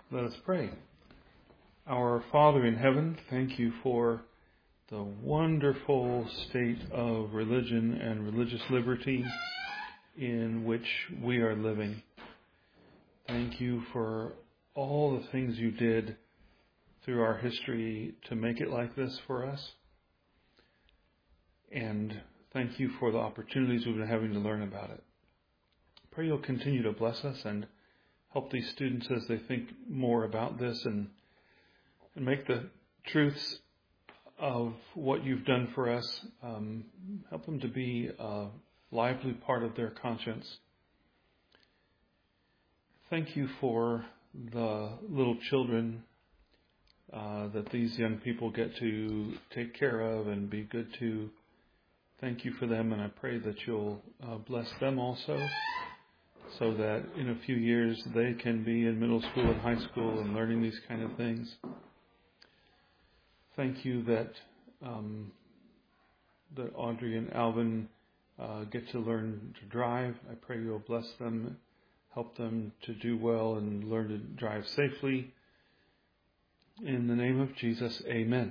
Let us pray. Our Father in heaven, thank you for the wonderful state of religion and religious liberty in which we are living. Thank you for all the things you did through our history to make it like this for us. And thank you for the opportunities we've been having to learn about it. Pray you'll continue to bless us and help these students as they think more about this and make the truths of what you've done for us, help them to be a lively part of their conscience. Thank you for the little children that these young people get to take care of and be good to. Thank you for them, and I pray that you'll bless them also, so that in a few years they can be in middle school and high school and learning these kind of things. Thank you that Audrey and Alvin get to learn to drive. I pray you'll bless them, help them to do well and learn to drive safely. In the name of Jesus, amen.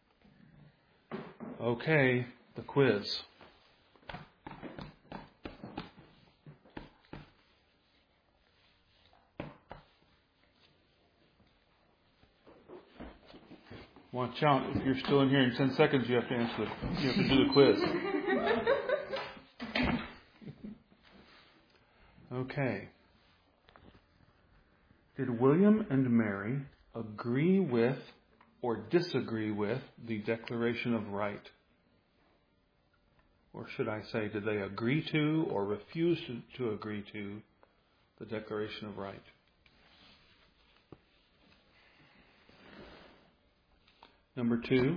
Okay, the quiz. Watch out, if you're still in here in 10 seconds, you have to do the quiz. Okay. Did William and Mary agree with or disagree with the Declaration of Right? Or should I say, did they agree to or refuse to agree to the Declaration of Right? Number 2,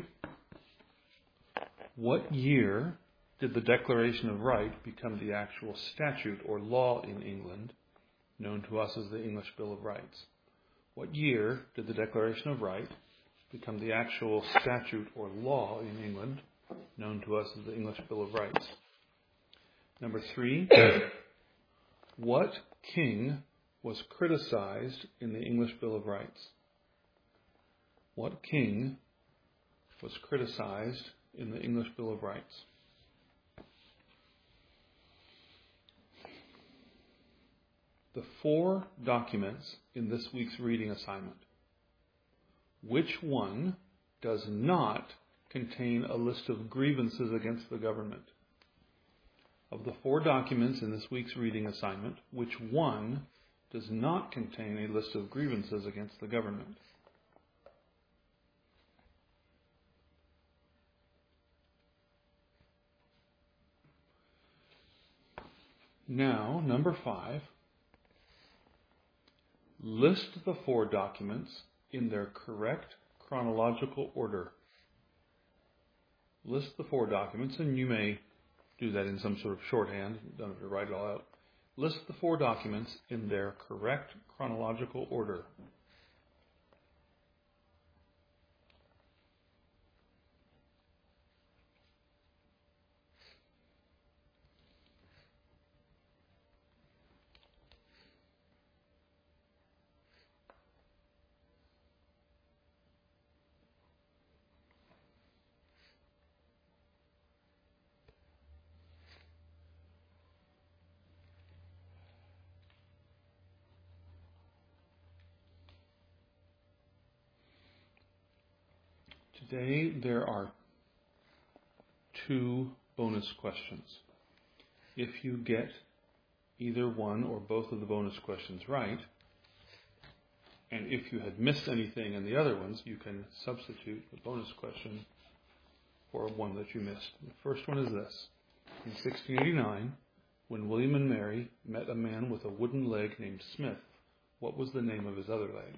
what year did the Declaration of Right become the actual statute or law in England, known to us as the English Bill of Rights? What year did the Declaration of Right become the actual statute or law in England, known to us as the English Bill of Rights? Number 3, what king was criticized in the English Bill of Rights? What king was criticized in the English Bill of Rights? The 4 documents in this week's reading assignment. Which one does not contain a list of grievances against the government? Of the 4 documents in this week's reading assignment, which one does not contain a list of grievances against the government? Now, number 5, list the 4 documents in their correct chronological order. List the 4 documents, and you may do that in some sort of shorthand. You don't have to write it all out. List the 4 documents in their correct chronological order. Today there are 2 bonus questions. If you get either one or both of the bonus questions right, and if you had missed anything in the other ones, you can substitute the bonus question for one that you missed. The first one is this. In 1689, when William and Mary met a man with a wooden leg named Smith, what was the name of his other leg?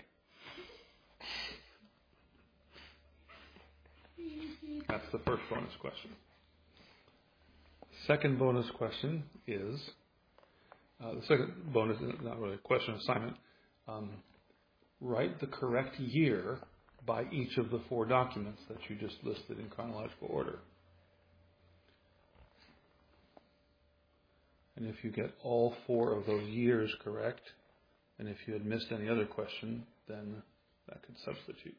That's the first bonus question. Second bonus question is, the second bonus is not really a question, assignment. Write the correct year by each of the 4 documents that you just listed in chronological order. And if you get all 4 of those years correct, And if you had missed any other question, then that could substitute.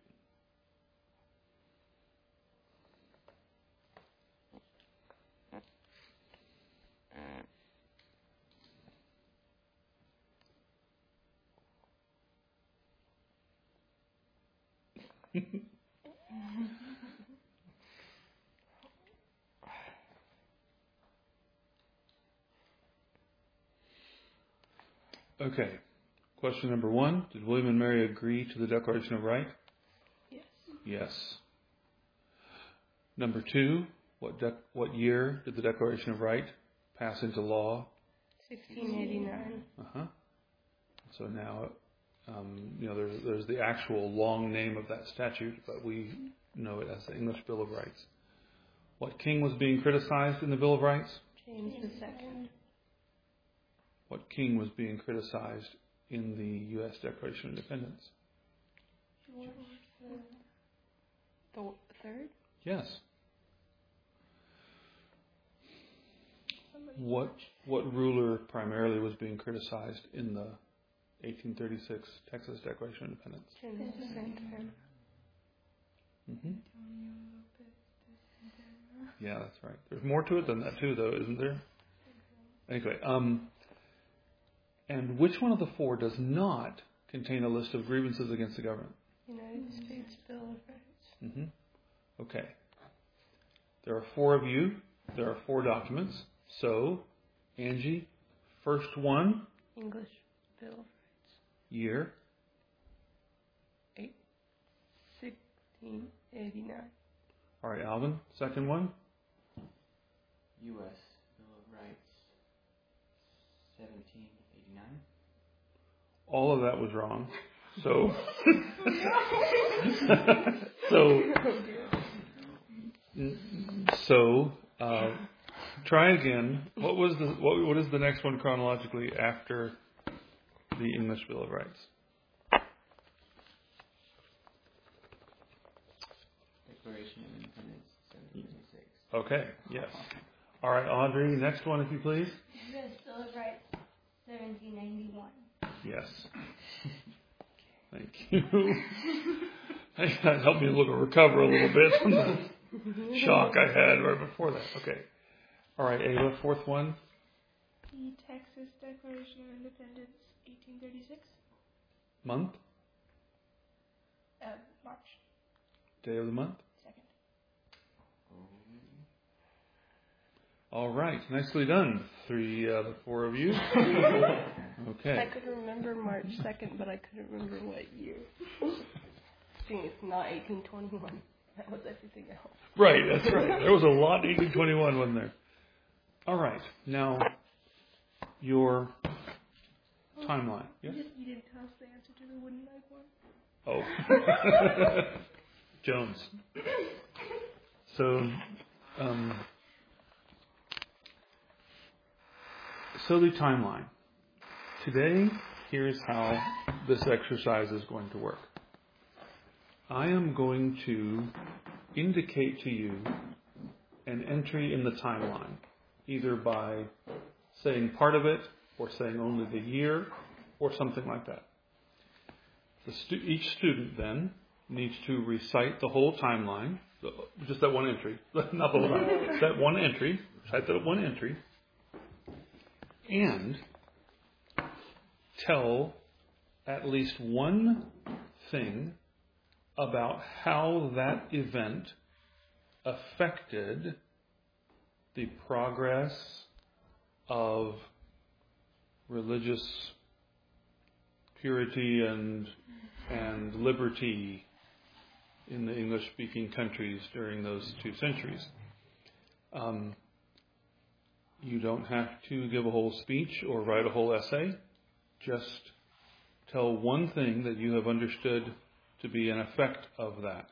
Okay. Question number 1. Did William and Mary agree to the Declaration of Right? Yes. Yes. Number 2. What year did the Declaration of Right pass into law? 1689. So now, there's the actual long name of that statute, but we know it as the English Bill of Rights. What king was being criticized in the Bill of Rights? James II. What king was being criticized in the U.S. Declaration of Independence? George the third? Yes. What ruler primarily was being criticized in the 1836 Texas Declaration of Independence? Jefferson. Mm-hmm. Yeah, that's right. There's more to it than that too, though, isn't there? Anyway, and which one of the 4 does not contain a list of grievances against the government? United States Bill of Rights. Mm-hmm. Okay. There are 4 of you. There are 4 documents. So, Angie, first one. English Bill of Rights. Year. 1689. All right, Alvin, second one. U.S. Bill of Rights, 1789. All of that was wrong. So, try again. What is the next one chronologically after the English Bill of Rights? Declaration of Independence, 1776. Okay, yes. All right, Audrey, next one, if you please. U.S. Bill of Rights, 1791. Yes. Thank you. That helped me recover a little bit from the shock I had right before that. Okay. All right, Ava, fourth one. The Texas Declaration of Independence, 1836. Month? March Day of the month? 2nd. All right, nicely done. 3 out of 4 of you. Okay. I could remember March 2nd, but I couldn't remember what year. Seeing it's not 1821. That was everything else. Right, that's right. There was a lot in 1821, wasn't there? All right, now your timeline. Yes? You didn't tell us the answer to the wooden leg one. Oh. Jones. So the timeline. Today, here's how this exercise is going to work. I am going to indicate to you an entry in the timeline, either by saying part of it, or saying only the year, or something like that. Each student then needs to recite the whole timeline, just that one entry, not the whole time, that one entry, recite that one entry, and tell at least one thing about how that event affected the progress of religious purity and liberty in the English-speaking countries during those 2 centuries. You don't have to give a whole speech or write a whole essay. Just tell one thing that you have understood to be an effect of that.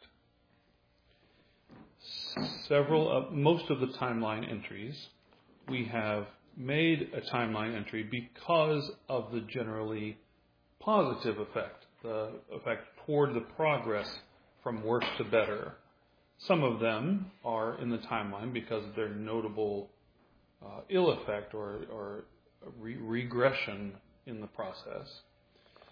Most of the timeline entries, we have made a timeline entry because of the generally positive effect, the effect toward the progress from worse to better. Some of them are in the timeline because of their notable ill effect or regression in the process.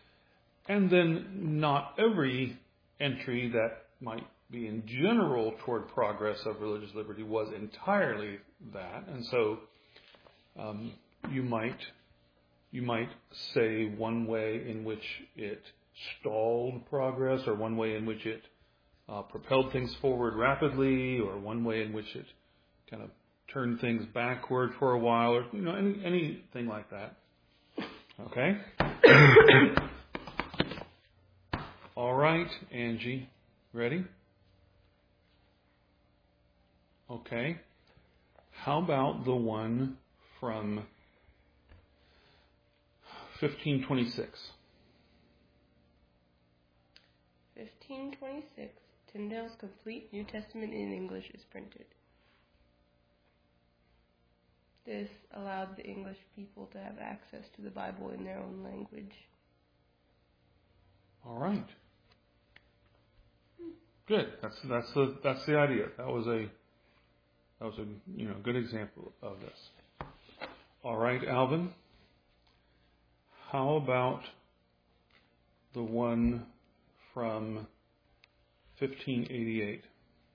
And then not every entry that might be in general toward progress of religious liberty was entirely that. And so you might say one way in which it stalled progress, or one way in which it propelled things forward rapidly, or one way in which it kind of turned things backward for a while, or anything like that. Okay? All right, Angie. Ready? Okay. How about the one from 1526? 1526, Tyndale's Complete New Testament in English is printed. This allowed the English people to have access to the Bible in their own language. All right. Good. That's the idea. That was a good example of this. All right, Alvin. How about the one from 1588?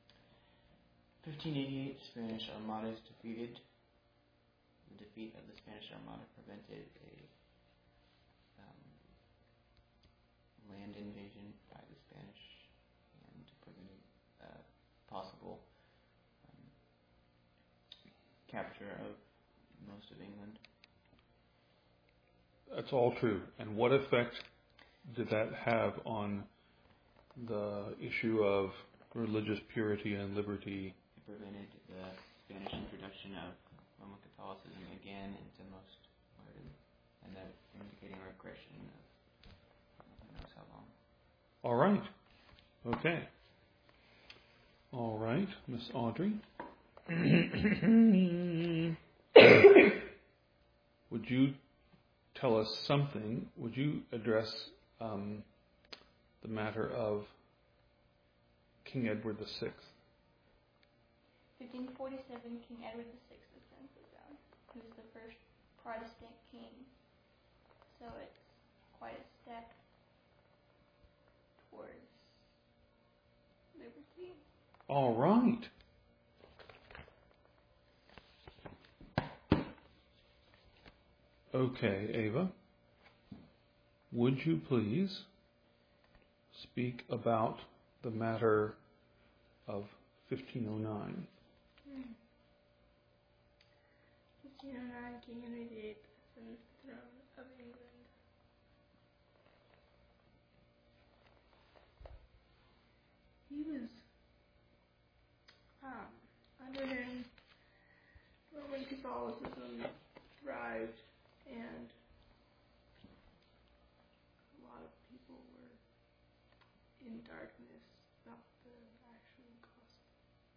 1588, Spanish Armada is defeated. The defeat of the Spanish Armada prevented a land invasion by the Spanish and prevented possible capture of most of England. That's all true. And what effect did that have on the issue of religious purity and liberty? It prevented the Spanish introduction of Roman Catholicism again into most modern, and that indicating regression of who knows how long. All right. Okay. All right, Miss Audrey. Would you tell us something? Would you address the matter of King Edward VI? 1547, King Edward VI is then put down. He was the first Protestant king, so it's quite a step towards liberty. All right. Okay, Ava. Would you please speak about the matter of 1509? 1509, King Henry VIII ascends the throne of England. He was, under him, Roman Catholicism thrived, and a lot of people were in darkness about the actual gospel.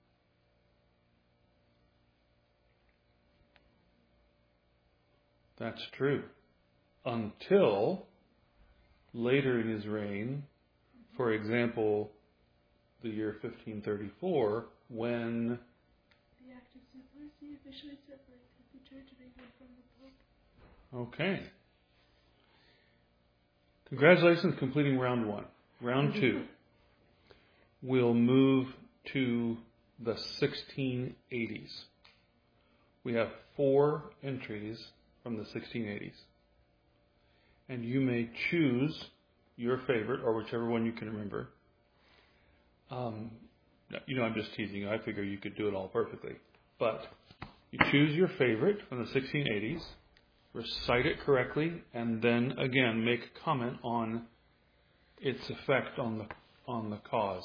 That's true. Until later in his reign, for example, the year 1534, when The Act of Separacy officially separated the Church of England from the Pope. Okay. Congratulations, completing round one. Round two. We'll move to the 1680s. We have 4 entries from the 1680s. And you may choose your favorite, or whichever one you can remember. I'm just teasing you. I figure you could do it all perfectly. But you choose your favorite from the 1680s, recite it correctly, and then again make a comment on its effect on the cause.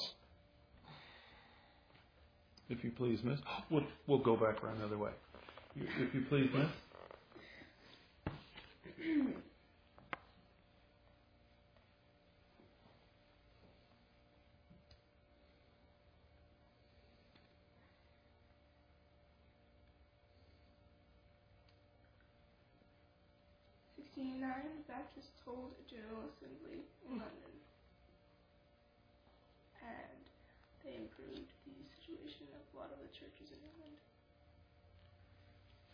If you please, Miss. We'll go back around the other way. If you please, Miss. The Baptists hold a General Assembly in London, and they improved the situation of a lot of the churches in England.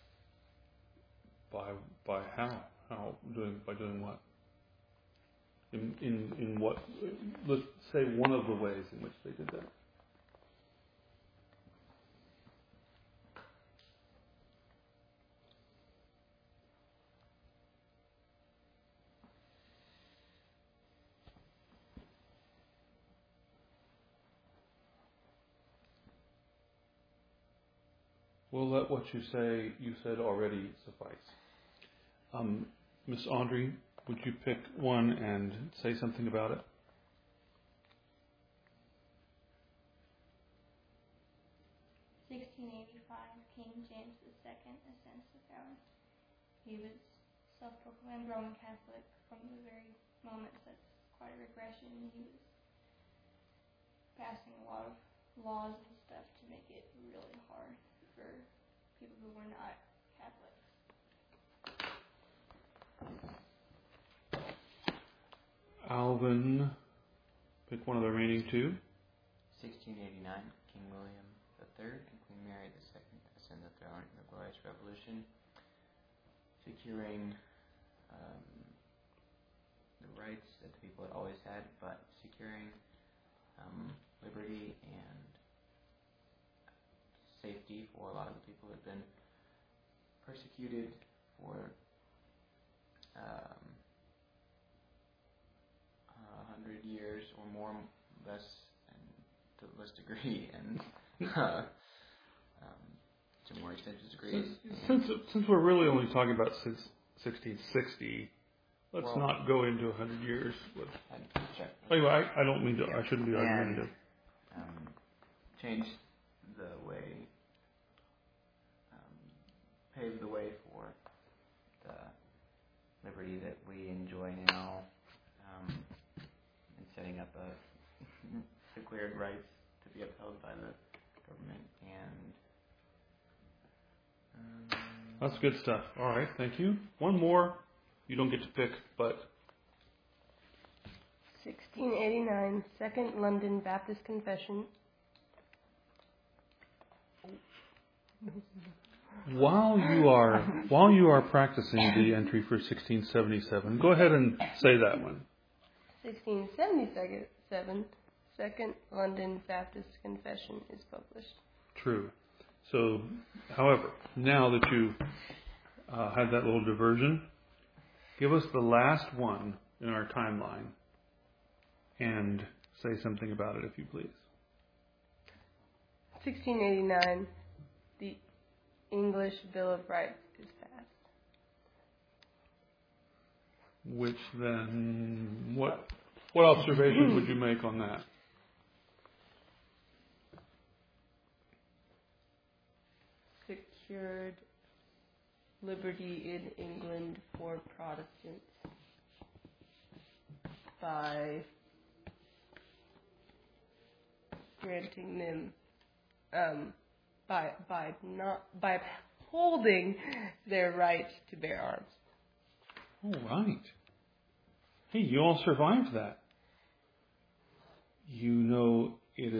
By how? By doing what? In what, let's say one of the ways in which they did that. We'll let what you said already suffice. Miss Audrey, would you pick one and say something about it? King James II ascends the throne. He was self-proclaimed Roman Catholic from the very moment. That's quite a regression. He was passing a lot of laws and stuff to make it really hard for people who were not Catholics. Alvin, pick one of the remaining two. 1689, King William III and Queen Mary II ascend the throne in the Glorious Revolution, securing the rights that the people had always had, but securing liberty and safety for a lot of the people who had been persecuted for 100 years or more, less, and to a less degree, and to more extensive degrees. Since we're really only talking about since 1660, let's not go into 100 years. Anyway, I don't mean to. I shouldn't be argumentative. Change the way, pave the way for the liberty that we enjoy now, and setting up declared rights to be upheld by the government. And that's good stuff. All right, thank you. One more. You don't get to pick, but 1689, Second London Baptist Confession. While you are practicing the entry for 1677, go ahead and say that one. 1677, Second London Baptist Confession is published. True. So, however, now that you had that little diversion, give us the last one in our timeline and say something about it, if you please. 1689, the English Bill of Rights is passed. Which then, what observation would you make on that? Secured liberty in England for Protestants by granting them by upholding their right to bear arms. All right. Hey, you all survived that. You know, it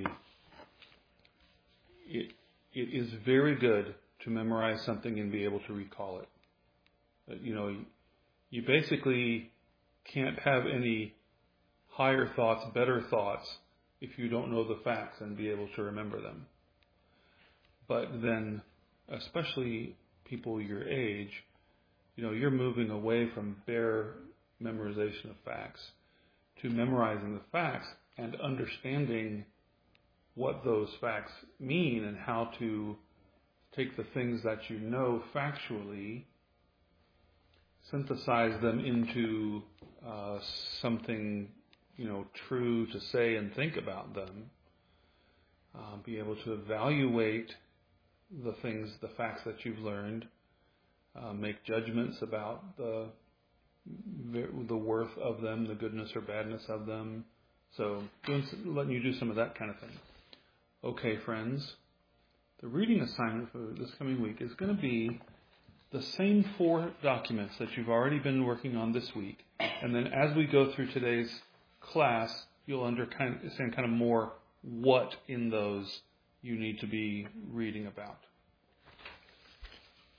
is very good to memorize something and be able to recall it. You basically can't have any higher thoughts, better thoughts, if you don't know the facts and be able to remember them. But then, especially people your age, you're moving away from bare memorization of facts to memorizing the facts and understanding what those facts mean and how to take the things that you know factually, synthesize them into something, true to say and think about them, be able to evaluate the facts that you've learned, make judgments about the worth of them, the goodness or badness of them. So letting you do some of that kind of thing. Okay, friends, the reading assignment for this coming week is going to be the same 4 documents that you've already been working on this week. And then as we go through today's class, you'll understand kind of more what in those you need to be reading about.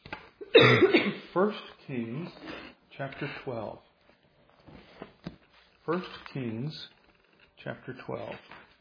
1 Kings chapter 12. 1 Kings chapter 12.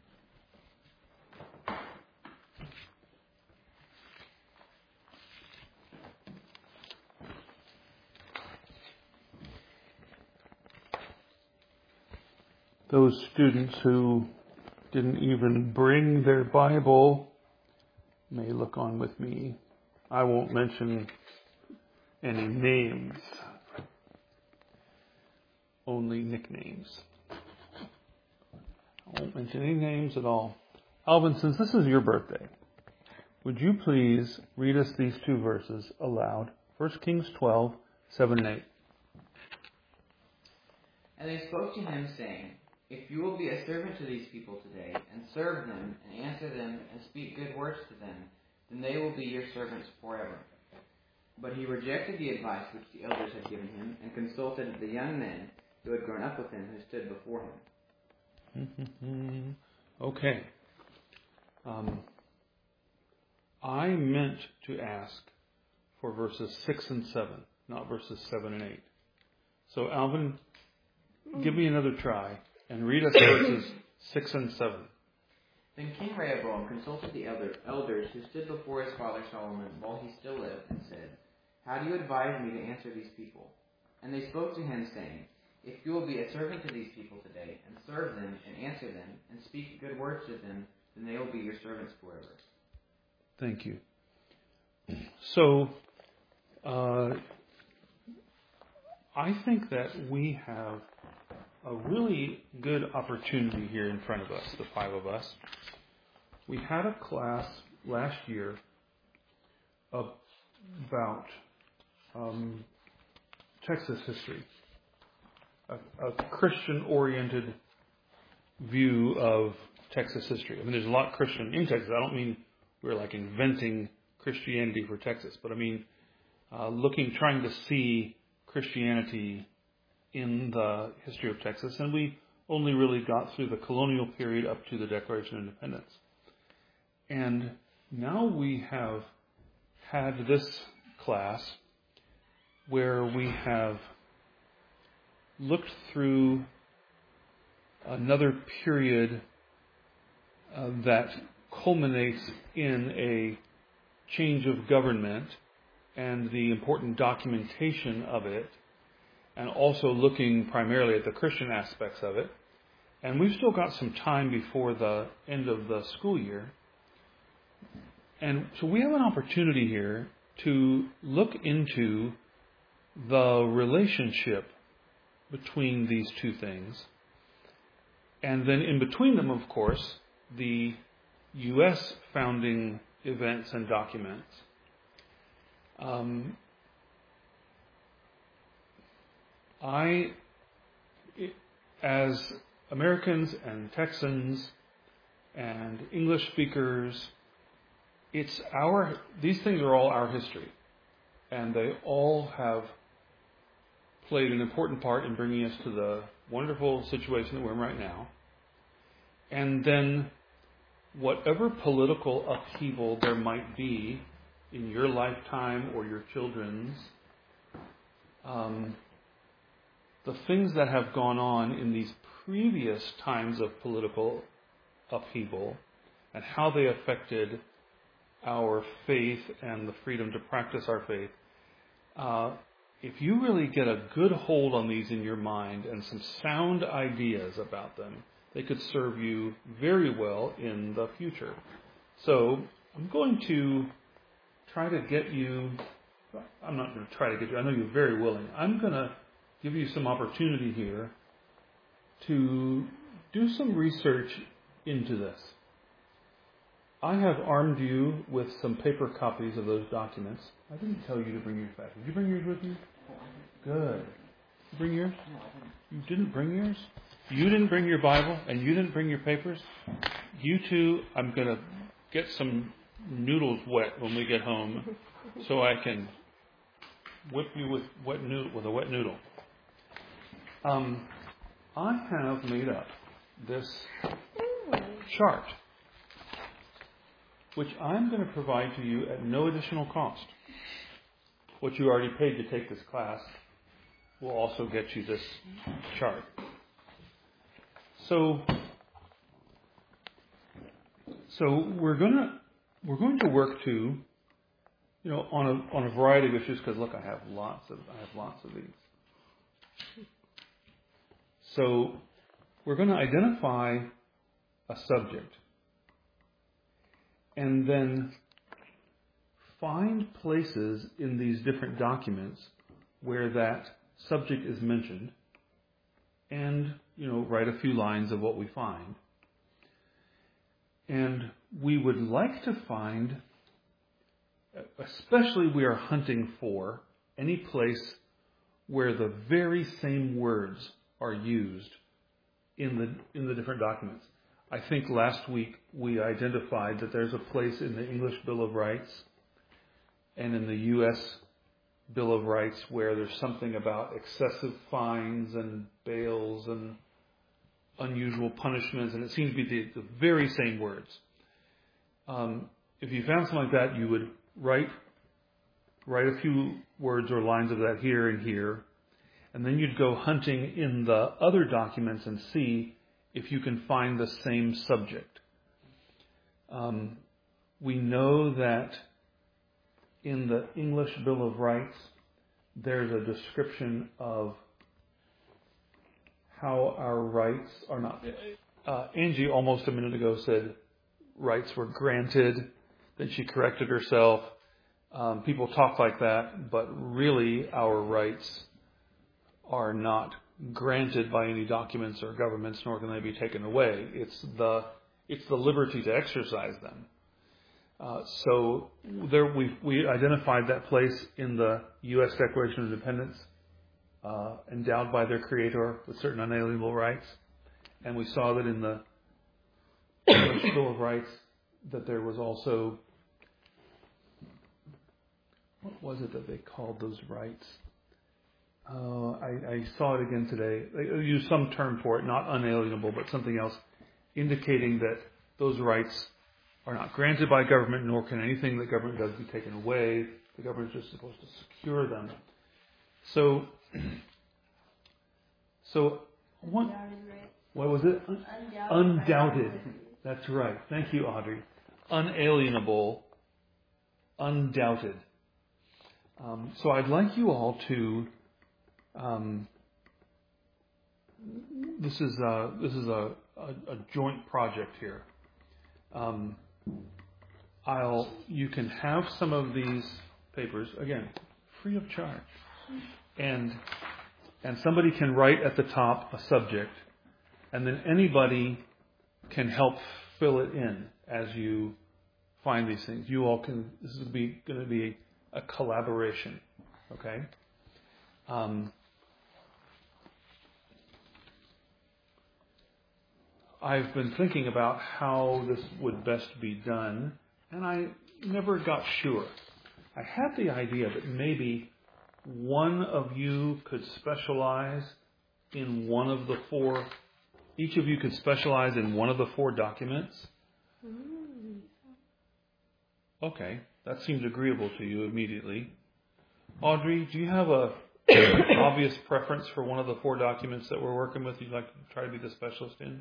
Those students who didn't even bring their Bible may look on with me. I won't mention any names, only nicknames. I won't mention any names at all. Alvin, since this is your birthday, would you please read us these two verses aloud? 1 Kings 12, 7 and 8. And they spoke to him, saying, If you will be a servant to these people today, and serve them, and answer them, and speak good words to them, then they will be your servants forever. But he rejected the advice which the elders had given him, and consulted the young men who had grown up with him, who stood before him. Okay. I meant to ask for verses 6 and 7, not verses 7 and 8. So, Alvin, give me another try and read us verses 6 and 7. Then King Rehoboam consulted the elders who stood before his father Solomon while he still lived, and said, How do you advise me to answer these people? And they spoke to him, saying, If you will be a servant to these people today, and serve them, and answer them, and speak good words to them, then they will be your servants forever. Thank you. So, I think that we have a really good opportunity here in front of us, the five of us. We had a class last year about Texas history, a Christian-oriented view of Texas history. I mean, there's a lot Christian in Texas. I don't mean we're like inventing Christianity for Texas, but I mean trying to see Christianity in the history of Texas, and we only really got through the colonial period up to the Declaration of Independence. And now we have had this class where we have looked through another period that culminates in a change of government and the important documentation of it, and also looking primarily at the Christian aspects of it. And we've still got some time before the end of the school year. And so we have an opportunity here to look into the relationship between these two things. And then in between them, of course, the U.S. founding events and documents. As Americans and Texans and English speakers, these things are all our history, and they all have played an important part in bringing us to the wonderful situation that we're in right now. And then whatever political upheaval there might be in your lifetime or your children's, the things that have gone on in these previous times of political upheaval and how they affected our faith and the freedom to practice our faith, if you really get a good hold on these in your mind and some sound ideas about them, they could serve you very well in the future. So I'm going to try to get you, I'm not going to try to get you, I know you're very willing. I'm going to give you some opportunity here to do some research into this. I have armed you with some paper copies of those documents. I didn't tell you to bring yours back. Did you bring yours with you? Good. You bring yours? You didn't bring yours? You didn't bring your Bible and you didn't bring your papers? You two, I'm going to get some noodles wet when we get home so I can whip you with a wet noodle. I have made up this chart, which I'm going to provide to you at no additional cost. What you already paid to take this class will also get you this chart. So we're going to work to, on a variety of issues, because look, I have lots of these. So we're going to identify a subject and then find places in these different documents where that subject is mentioned and, write a few lines of what we find. And we would like to find, especially we are hunting for, any place where the very same words are used in the different documents. I think last week we identified that there's a place in the English Bill of Rights and in the U.S. Bill of Rights where there's something about excessive fines and bails and unusual punishments, and it seems to be the very same words. If you found something like that, you would write a few words or lines of that here and here, and then you'd go hunting in the other documents and see if you can find the same subject. We know that in the English Bill of Rights, there's a description of how our rights are not. Angie almost a minute ago said rights were granted, then she corrected herself. People talk like that, but really our rights are not granted by any documents or governments, nor can they be taken away. It's the liberty to exercise them. So there we identified that place in the U.S. Declaration of Independence, endowed by their creator with certain unalienable rights. And we saw that in the English Bill of Rights that there was also, what was it that they called those rights? I saw it again today. They used some term for it, not unalienable, but something else, indicating that those rights are not granted by government, nor can anything that government does be taken away. The government is just supposed to secure them. So what was it? Undoubted. That's right. Thank you, Audrey. Unalienable, undoubted. So I'd like you all to. This is a joint project here. You can have some of these papers, again, free of charge. And somebody can write at the top a subject, and then anybody can help fill it in as you find these things. You all can, this is going to be a collaboration, okay? I've been thinking about how this would best be done, and I never got sure. I had the idea that maybe one of you could specialize in one of the four. Each of you could specialize in one of the four documents. Okay, that seems agreeable to you immediately. Audrey, do you have an obvious preference for one of the four documents that we're working with you'd like to try to be the specialist in?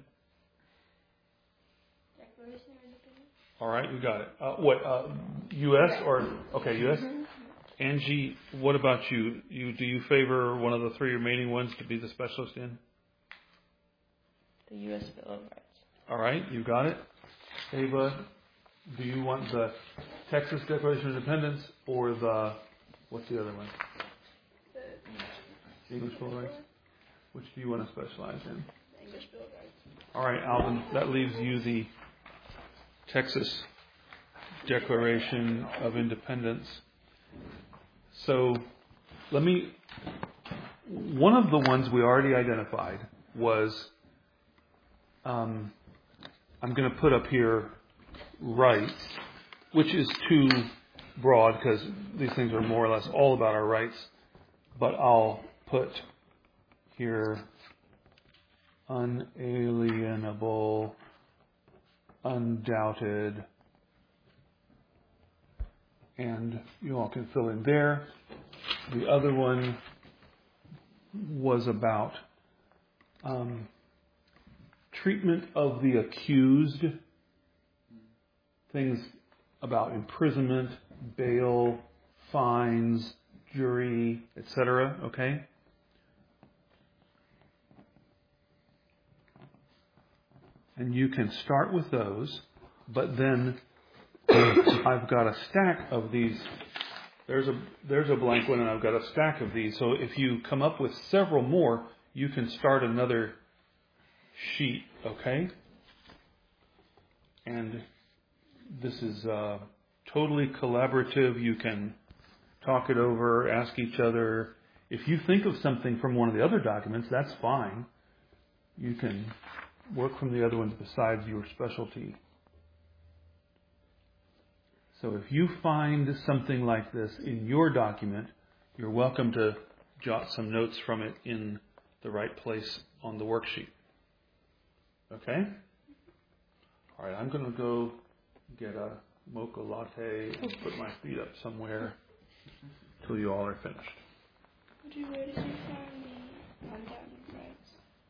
Declaration of Independence. All right, you got it. U.S. or, okay, U.S.? Angie, what about you? Do you favor one of the three remaining ones to be the specialist in? The U.S. Bill of Rights. All right, you got it. Ava, do you want the Texas Declaration of Independence or what's the other one? The English Bill of Rights? Which do you want to specialize in? The English Bill of Rights. All right, Alvin, that leaves you the Texas Declaration of Independence. So one of the ones we already identified was, I'm going to put up here rights, which is too broad because these things are more or less all about our rights, but I'll put here unalienable, undoubted, and you all can fill in there. The other one was about treatment of the accused, things about imprisonment, bail, fines, jury, etc., okay? And you can start with those, but then I've got a stack of these. There's a blank one, and I've got a stack of these. So if you come up with several more, you can start another sheet, okay? And this is totally collaborative. You can talk it over, ask each other. If you think of something from one of the other documents, that's fine. You can work from the other ones besides your specialty. So if you find something like this in your document, you're welcome to jot some notes from it in the right place on the worksheet. Okay? All right, I'm going to go get a mocha latte and put my feet up somewhere till you all are finished. Where did you find the undoubted rights?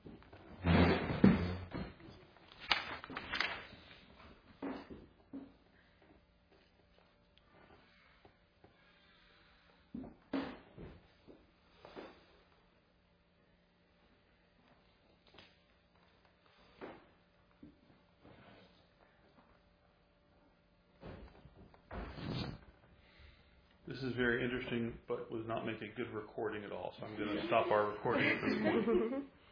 This is very interesting, but would not make a good recording at all, so I'm going to stop our recording at this point.